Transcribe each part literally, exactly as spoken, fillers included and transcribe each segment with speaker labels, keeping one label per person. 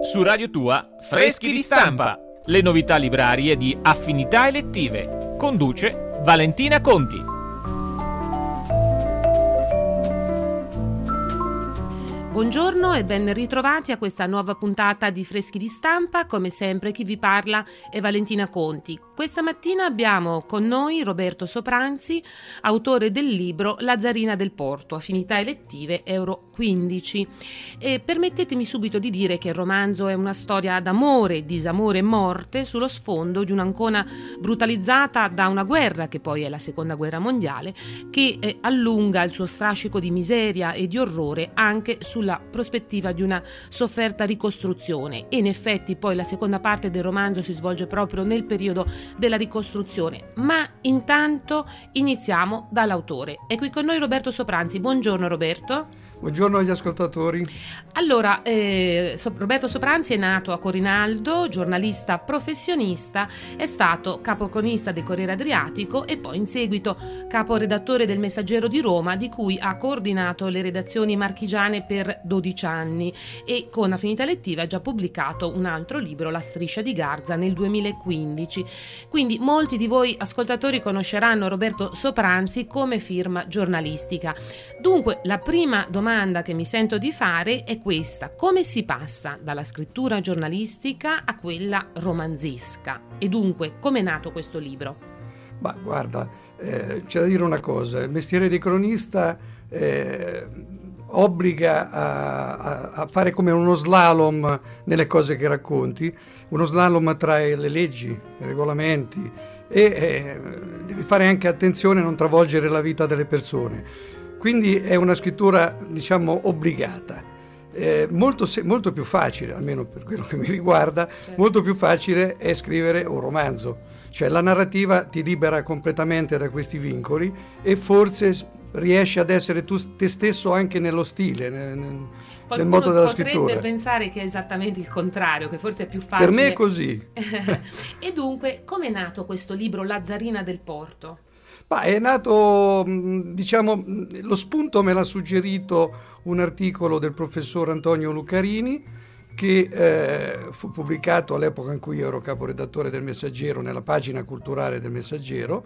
Speaker 1: Su Radio Tua, Freschi di Stampa, le novità librarie di Affinità Elettive. Conduce Valentina Conti.
Speaker 2: Buongiorno e ben ritrovati a questa nuova puntata di Freschi di Stampa. Come sempre chi vi parla è Valentina Conti. Questa mattina abbiamo con noi Roberto Sopranzi, autore del libro Lazzarina del Porto, Affinità Elettive Euro quindici. E permettetemi subito di dire che il romanzo è una storia d'amore, disamore e morte sullo sfondo di un'Ancona brutalizzata da una guerra, che poi è la seconda guerra mondiale, che eh, allunga il suo strascico di miseria e di orrore anche sulla la prospettiva di una sofferta ricostruzione. E in effetti poi la seconda parte del romanzo si svolge proprio nel periodo della ricostruzione, ma intanto iniziamo dall'autore. È qui con noi Roberto Sopranzi. Buongiorno Roberto.
Speaker 3: Buongiorno agli ascoltatori.
Speaker 2: Allora, eh, Roberto Sopranzi è nato a Corinaldo, giornalista professionista, è stato capocronista del Corriere Adriatico e poi in seguito caporedattore del Messaggero di Roma, di cui ha coordinato le redazioni marchigiane per dodici anni, e con Affinità Elettiva ha già pubblicato un altro libro, La Striscia di Garza, nel duemilaquindici. Quindi molti di voi ascoltatori conosceranno Roberto Sopranzi come firma giornalistica. Dunque, la prima domanda domanda che mi sento di fare è questa: come si passa dalla scrittura giornalistica a quella romanzesca? E dunque, come è nato questo libro?
Speaker 3: Ma guarda, eh, c'è da dire una cosa: il mestiere di cronista eh, obbliga a, a, a fare come uno slalom nelle cose che racconti, uno slalom tra le leggi, i regolamenti, e eh, devi fare anche attenzione a non travolgere la vita delle persone. Quindi è una scrittura, diciamo, obbligata, eh, molto, molto più facile, almeno per quello che mi riguarda, certo. Molto più facile è scrivere un romanzo, cioè la narrativa ti libera completamente da questi vincoli e forse riesci ad essere tu te stesso anche nello stile, nel, nel modo della scrittura.
Speaker 2: Potrebbe pensare che è esattamente il contrario, che forse è più facile.
Speaker 3: Per me è così.
Speaker 2: E dunque, come è nato questo libro Lazzarina del Porto?
Speaker 3: Bah, è nato, diciamo, lo spunto me l'ha suggerito un articolo del professor Antonio Lucarini che eh, fu pubblicato all'epoca in cui io ero caporedattore del Messaggero, nella pagina culturale del Messaggero.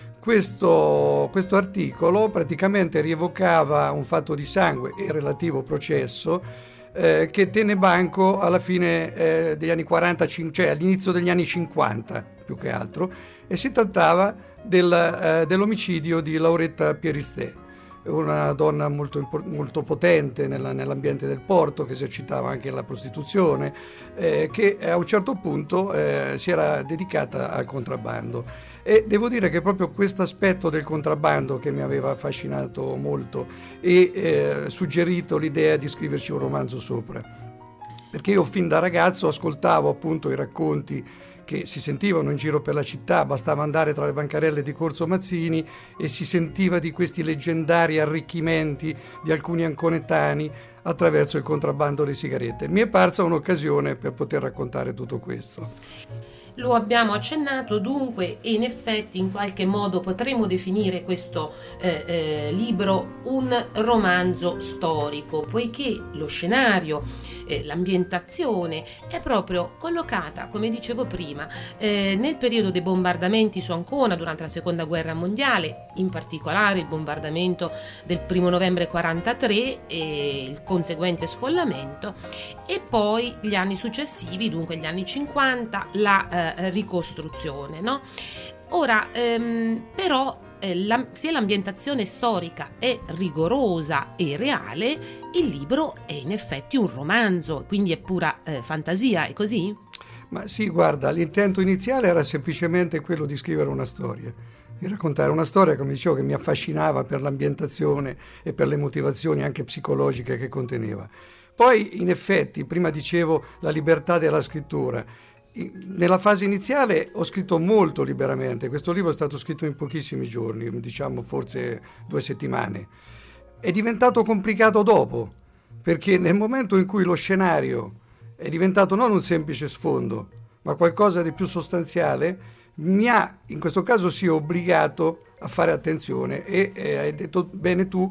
Speaker 3: Questo, questo articolo praticamente rievocava un fatto di sangue e relativo processo eh, che tenne banco alla fine eh, degli anni quaranta, cioè all'inizio degli anni cinquanta più che altro, e si trattava Del, eh, dell'omicidio di Lauretta Pieristè, una donna molto, molto potente nella, nell'ambiente del porto, che esercitava anche la prostituzione, eh, che a un certo punto eh, si era dedicata al contrabbando. E devo dire che proprio questo aspetto del contrabbando che mi aveva affascinato molto e eh, suggerito l'idea di scriverci un romanzo sopra, perché io fin da ragazzo ascoltavo appunto i racconti che si sentivano in giro per la città, bastava andare tra le bancarelle di Corso Mazzini e si sentiva di questi leggendari arricchimenti di alcuni anconetani attraverso il contrabbando di sigarette. Mi è parsa un'occasione per poter raccontare tutto questo.
Speaker 2: Lo abbiamo accennato dunque, e in effetti in qualche modo potremmo definire questo eh, eh, libro un romanzo storico, poiché lo scenario, eh, l'ambientazione è proprio collocata, come dicevo prima, eh, nel periodo dei bombardamenti su Ancona durante la seconda guerra mondiale, in particolare il bombardamento del primo novembre quarantatré e il conseguente sfollamento, e poi gli anni successivi, dunque gli anni cinquanta, la eh, ricostruzione, no? Ora, ehm, però eh, la, se l'ambientazione storica è rigorosa e reale, il libro è in effetti un romanzo, quindi è pura eh, fantasia, è così?
Speaker 3: Ma sì, guarda, l'intento iniziale era semplicemente quello di scrivere una storia, di raccontare una storia, come dicevo, che mi affascinava per l'ambientazione e per le motivazioni anche psicologiche che conteneva. Poi, in effetti, prima dicevo la libertà della scrittura. Nella fase iniziale ho scritto molto liberamente. Questo libro è stato scritto in pochissimi giorni, diciamo forse due settimane. È diventato complicato dopo, perché nel momento in cui lo scenario è diventato non un semplice sfondo, ma qualcosa di più sostanziale, mi ha, in questo caso sì, obbligato a fare attenzione e eh, hai detto bene tu,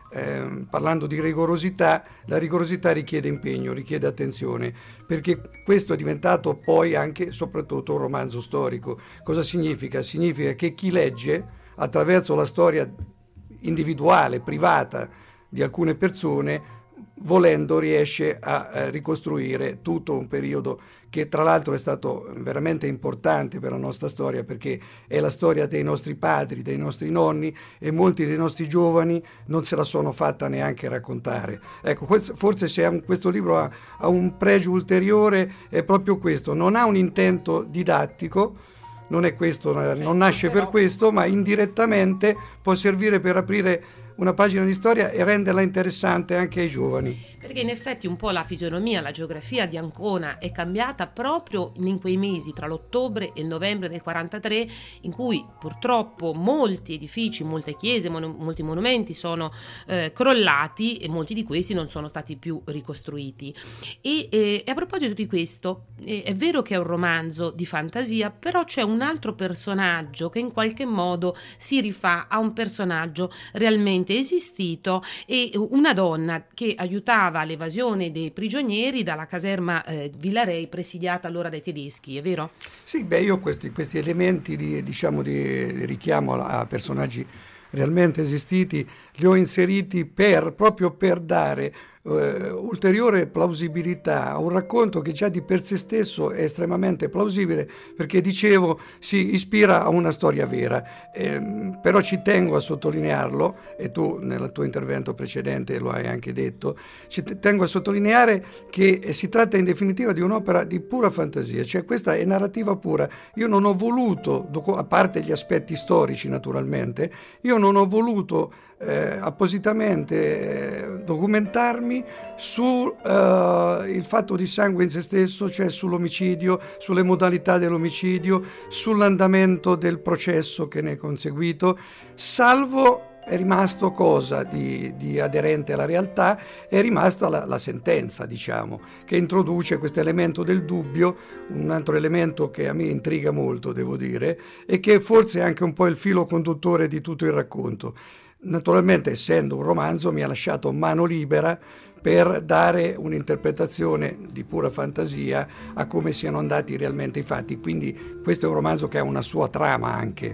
Speaker 3: eh, parlando di rigorosità, la rigorosità richiede impegno, richiede attenzione, perché questo è diventato poi anche soprattutto un romanzo storico. Cosa significa? Significa che chi legge attraverso la storia individuale, privata di alcune persone, volendo riesce a, a ricostruire tutto un periodo che tra l'altro è stato veramente importante per la nostra storia, perché è la storia dei nostri padri, dei nostri nonni, e molti dei nostri giovani non se la sono fatta neanche raccontare. Ecco, forse se un, questo libro ha, ha un pregio ulteriore è proprio questo: non ha un intento didattico, non è questo, non nasce per questo, ma indirettamente può servire per aprire una pagina di storia e renderla interessante anche ai giovani.
Speaker 2: Perché in effetti un po' la fisionomia, la geografia di Ancona è cambiata proprio in quei mesi tra l'ottobre e il novembre del quarantatré, in cui purtroppo molti edifici, molte chiese, mon- molti monumenti sono eh, crollati, e molti di questi non sono stati più ricostruiti. E, eh, e a proposito di questo, eh, è vero che è un romanzo di fantasia, però c'è un altro personaggio che in qualche modo si rifà a un personaggio realmente esistito, e una donna che aiutava l'evasione dei prigionieri dalla caserma eh, Villarei, presidiata allora dai tedeschi, è vero?
Speaker 3: Sì, beh, io questi, questi elementi di, diciamo, di richiamo a personaggi realmente esistiti li ho inseriti per, proprio per dare Uh, ulteriore plausibilità a un racconto che già di per sé stesso è estremamente plausibile, perché dicevo si ispira a una storia vera, eh, però ci tengo a sottolinearlo, e tu nel tuo intervento precedente lo hai anche detto, ci tengo a sottolineare che si tratta in definitiva di un'opera di pura fantasia, cioè questa è narrativa pura. Io non ho voluto, a parte gli aspetti storici naturalmente, io non ho voluto Eh, appositamente eh, documentarmi sul eh, fatto di sangue in se stesso, cioè sull'omicidio, sulle modalità dell'omicidio, sull'andamento del processo che ne è conseguito, salvo è rimasto cosa di, di aderente alla realtà, è rimasta la, la sentenza, diciamo, che introduce questo elemento del dubbio, un altro elemento che a me intriga molto, devo dire, e che forse è anche un po' il filo conduttore di tutto il racconto. Naturalmente, essendo un romanzo, mi ha lasciato mano libera per dare un'interpretazione di pura fantasia a come siano andati realmente i fatti, quindi questo è un romanzo che ha una sua trama anche.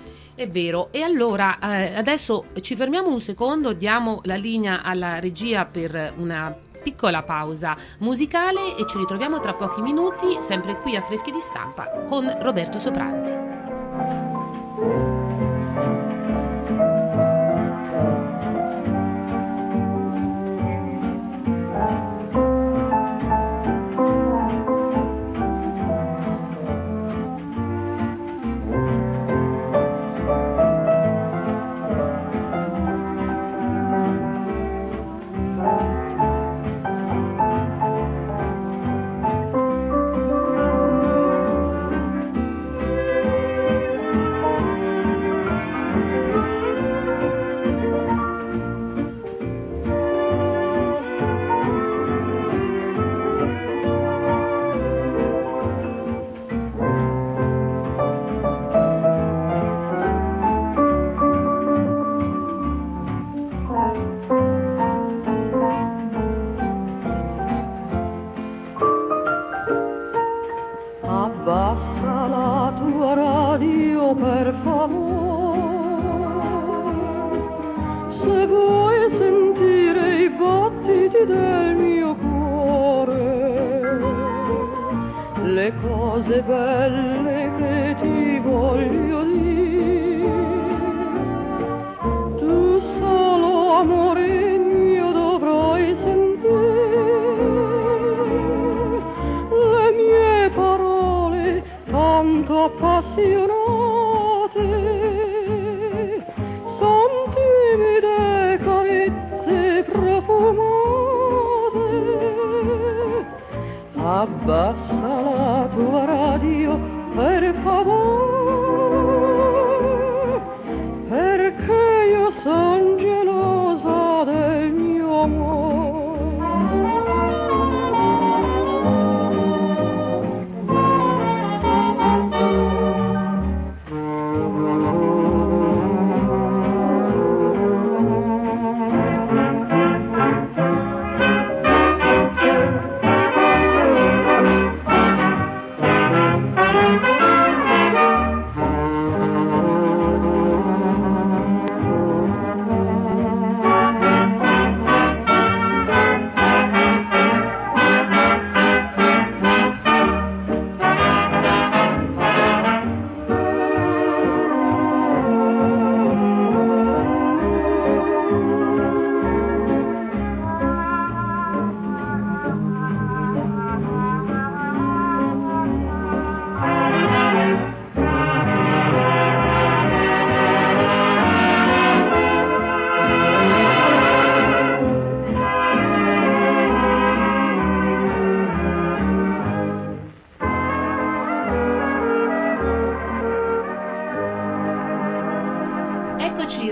Speaker 2: È vero, e allora eh, adesso ci fermiamo un secondo, diamo la linea alla regia per una piccola pausa musicale e ci ritroviamo tra pochi minuti, sempre qui a Freschi di Stampa con Roberto Sopranzi.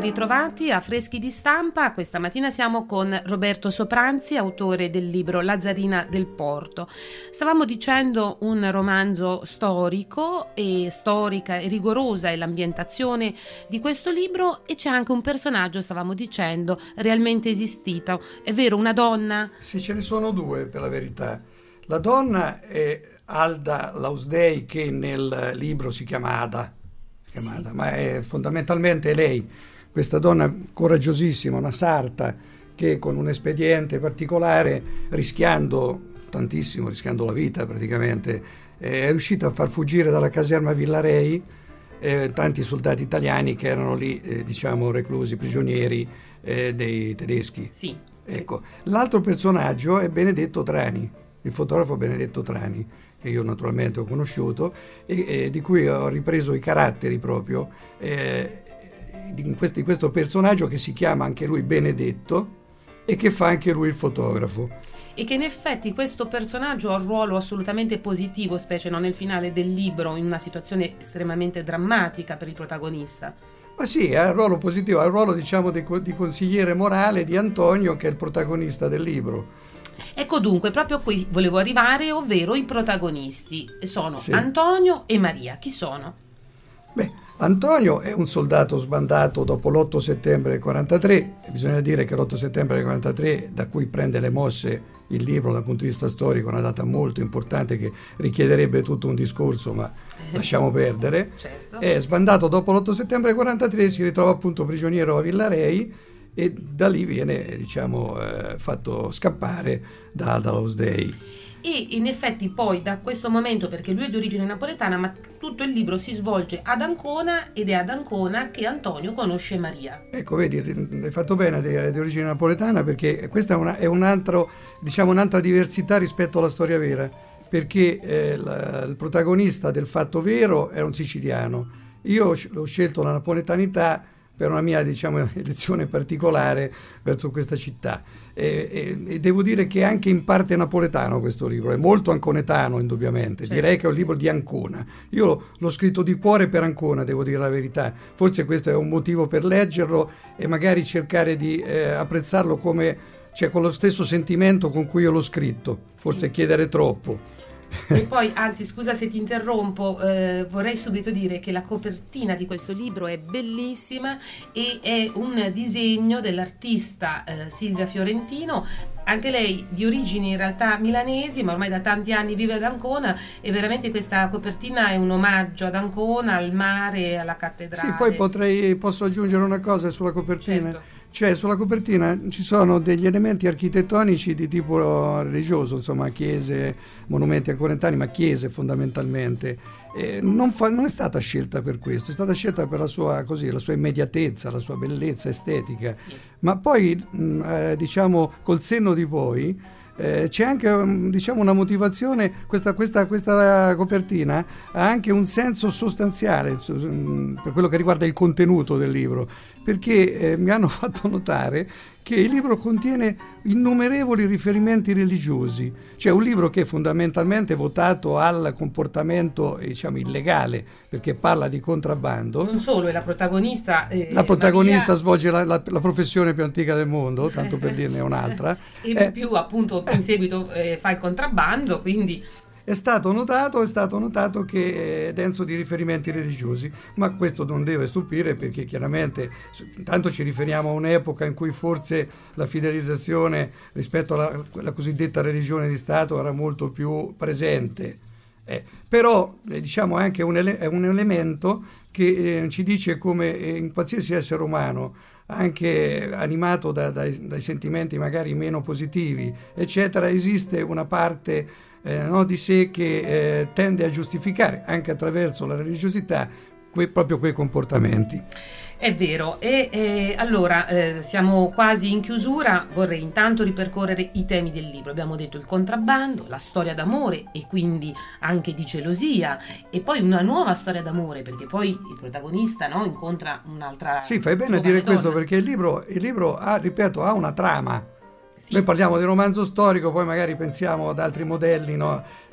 Speaker 2: ritrovati a Freschi di Stampa. Questa mattina siamo con Roberto Sopranzi, autore del libro Lazzarina del Porto. Stavamo dicendo un romanzo storico e storica e rigorosa è l'ambientazione di questo libro, e c'è anche un personaggio, stavamo dicendo, realmente esistito. È vero, una donna?
Speaker 3: Sì, ce ne sono due per la verità. La donna è Alda Lausdei, che nel libro si chiama Ada. Chiamata, sì. Ma è fondamentalmente lei, questa donna coraggiosissima, una sarta, che con un espediente particolare, rischiando tantissimo, rischiando la vita praticamente, è riuscita a far fuggire dalla caserma Villarei eh, tanti soldati italiani che erano lì, eh, diciamo, reclusi, prigionieri eh, dei tedeschi.
Speaker 2: Sì.
Speaker 3: Ecco. L'altro personaggio è Benedetto Trani, il fotografo Benedetto Trani, che io naturalmente ho conosciuto e, e di cui ho ripreso i caratteri proprio eh, di, questo, di questo personaggio, che si chiama anche lui Benedetto e che fa anche lui il fotografo.
Speaker 2: E che in effetti questo personaggio ha un ruolo assolutamente positivo, specie non nel finale del libro, in una situazione estremamente drammatica per il protagonista.
Speaker 3: Ma sì, ha un ruolo positivo, ha il ruolo, diciamo, di, di consigliere morale di Antonio, che è il protagonista del libro.
Speaker 2: Ecco, dunque, proprio qui volevo arrivare, ovvero i protagonisti. Sono
Speaker 3: sì.
Speaker 2: Antonio e Maria. Chi sono?
Speaker 3: Beh, Antonio è un soldato sbandato dopo l'otto settembre del quarantatré, e bisogna dire che l'otto settembre del quarantatré, da cui prende le mosse il libro dal punto di vista storico, è una data molto importante che richiederebbe tutto un discorso, ma lasciamo perdere.
Speaker 2: Certo.
Speaker 3: È sbandato dopo l'otto settembre del quarantatré, si ritrova appunto prigioniero a Villarei, e da lì viene, diciamo, eh, fatto scappare da Alda Lausdei.
Speaker 2: E in effetti poi da questo momento, perché lui è di origine napoletana, ma tutto il libro si svolge ad Ancona, ed è ad Ancona che Antonio conosce Maria.
Speaker 3: Ecco, vedi, hai fatto bene di, di origine napoletana, perché questa è, una, è un altro, diciamo, un'altra diversità rispetto alla storia vera, perché eh, la, il protagonista del fatto vero è un siciliano. Io ho scelto la napoletanità per una mia, diciamo, elezione particolare verso questa città, e, e, e devo dire che è anche in parte napoletano questo libro, è molto anconetano indubbiamente. Certo. Direi che è un libro di Ancona. Io l'ho scritto di cuore per Ancona, devo dire la verità. Forse questo è un motivo per leggerlo e magari cercare di eh, apprezzarlo come, cioè, con lo stesso sentimento con cui io l'ho scritto, forse sì. Chiedere troppo.
Speaker 2: E poi, anzi, scusa se ti interrompo, eh, vorrei subito dire che la copertina di questo libro è bellissima e è un disegno dell'artista eh, Silvia Fiorentino, anche lei di origini in realtà milanesi, ma ormai da tanti anni vive ad Ancona, e veramente questa copertina è un omaggio ad Ancona, al mare, alla cattedrale.
Speaker 3: Sì, poi potrei, posso aggiungere una cosa sulla copertina.
Speaker 2: Certo.
Speaker 3: Cioè, sulla copertina ci sono degli elementi architettonici di tipo religioso, insomma, chiese, monumenti anconetani, ma chiese fondamentalmente. Eh, non, fa, non è stata scelta per questo, è stata scelta per la sua, così, la sua immediatezza, la sua bellezza estetica. Sì. Ma poi, mh, eh, diciamo, col senno di poi, Eh, c'è anche, diciamo, una motivazione. Questa, questa, questa copertina ha anche un senso sostanziale per quello che riguarda il contenuto del libro, perché eh, mi hanno fatto notare che il libro contiene innumerevoli riferimenti religiosi, cioè un libro che è fondamentalmente votato al comportamento, diciamo, illegale, perché parla di contrabbando.
Speaker 2: Non solo, è la protagonista. Eh,
Speaker 3: la protagonista
Speaker 2: Maria...
Speaker 3: svolge la, la, la professione più antica del mondo, tanto per dirne un'altra.
Speaker 2: E
Speaker 3: eh,
Speaker 2: più appunto in seguito eh, fa il contrabbando, quindi...
Speaker 3: È stato notato, è stato notato che è denso di riferimenti religiosi, ma questo non deve stupire, perché chiaramente intanto ci riferiamo a un'epoca in cui forse la fidelizzazione rispetto alla, alla cosiddetta religione di Stato era molto più presente. Eh, però eh, diciamo anche un ele- è un elemento che eh, ci dice come eh, in qualsiasi essere umano, anche animato da, dai, dai sentimenti magari meno positivi, eccetera, esiste una parte Eh, no, di sé che eh, tende a giustificare anche attraverso la religiosità que, proprio quei comportamenti.
Speaker 2: È vero, e eh, allora eh, siamo quasi in chiusura. Vorrei intanto ripercorrere i temi del libro. Abbiamo detto il contrabbando, la storia d'amore e quindi anche di gelosia, e poi una nuova storia d'amore, perché poi il protagonista, no, incontra un'altra.
Speaker 3: Sì, fai bene a dire donna. Questo, perché il libro, il libro ha, ripeto, ha una trama. Sì. Noi parliamo di romanzo storico, poi magari pensiamo ad altri modelli, no? No,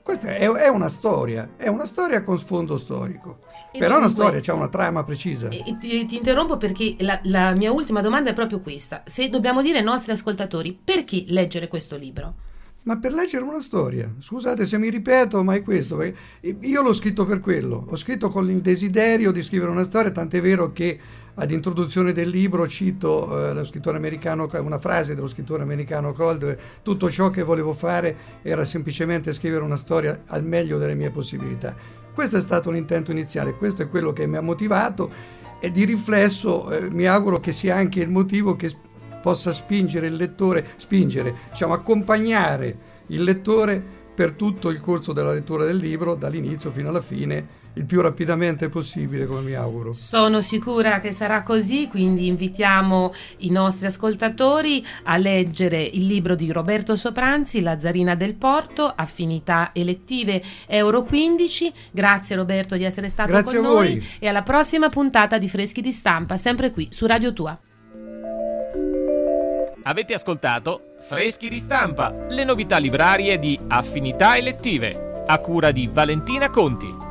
Speaker 3: Questa è, è una storia, è una storia con sfondo storico.
Speaker 2: E
Speaker 3: Però è una
Speaker 2: dunque,
Speaker 3: storia, c'è una trama precisa.
Speaker 2: E ti, ti interrompo perché la, la mia ultima domanda è proprio questa. Se dobbiamo dire ai nostri ascoltatori, perché leggere questo libro?
Speaker 3: Ma per leggere una storia, scusate se mi ripeto, ma è questo, perché io l'ho scritto per quello, ho scritto con il desiderio di scrivere una storia, tant'è vero che ad introduzione del libro cito eh, lo scrittore americano, una frase dello scrittore americano Cole, dove tutto ciò che volevo fare era semplicemente scrivere una storia al meglio delle mie possibilità. Questo è stato l'intento iniziale, questo è quello che mi ha motivato e di riflesso eh, mi auguro che sia anche il motivo che possa spingere il lettore, spingere, diciamo accompagnare il lettore per tutto il corso della lettura del libro, dall'inizio fino alla fine, il più rapidamente possibile, come mi auguro.
Speaker 2: Sono sicura che sarà così, quindi invitiamo i nostri ascoltatori a leggere il libro di Roberto Sopranzi, Lazzarina del Porto, Affinità elettive Euro quindici. Grazie Roberto di essere stato
Speaker 3: Grazie
Speaker 2: con
Speaker 3: a
Speaker 2: noi
Speaker 3: voi.
Speaker 2: E alla prossima puntata di Freschi di Stampa, sempre qui su Radio Tua.
Speaker 1: Avete ascoltato Freschi di Stampa, le novità librarie di Affinità elettive, a cura di Valentina Conti.